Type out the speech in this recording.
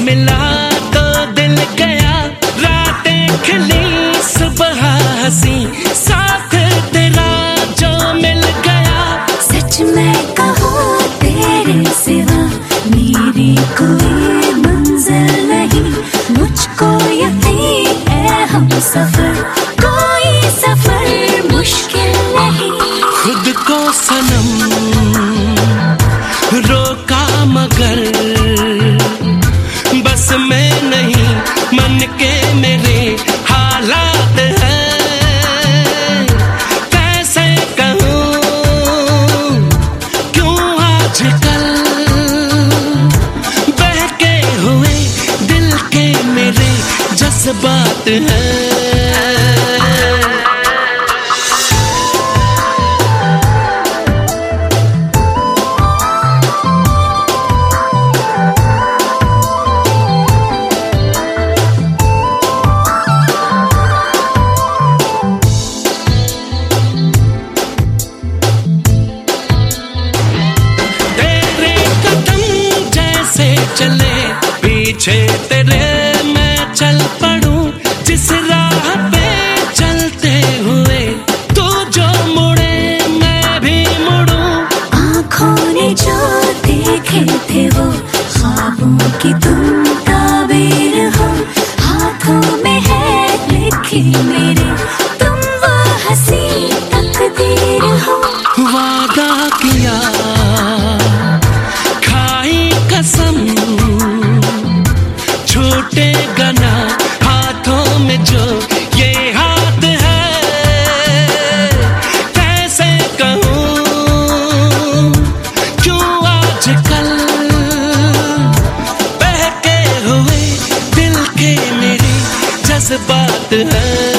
मिला तो दिल गया, रातें खिली सुबह हंसी, साथ तेरा जो मिल गया। सच मैं कहूँ तेरे सिवा मेरी कोई मंजिल नहीं, मुझको यकीन है हम सफर, कोई सफर मुश्किल नहीं। खुद को सनम रोका मगर बस मैं नहीं, मन के मेरे हालात हैं। कैसे कहूँ क्यों आजकल बहके हुए दिल के मेरे जज्बात हैं। चले पीछे तेरे मैं चल पड़ूं, जिस राह पे चलते हुए तू जो मुड़े मैं भी मुड़ूं। आँखों ने जो देखे थे वो ख्वाबों की तुम ताबीर हो, हाथों में है लिखी मेरे तुम वो हंसी तकदीर हो। वादा किया खाई कसम, छूटेगा ना हाथों में जो ये हाथ है। कैसे कहूँ क्यों आजकल बहके हुए दिल के मेरे जज्बात हैं।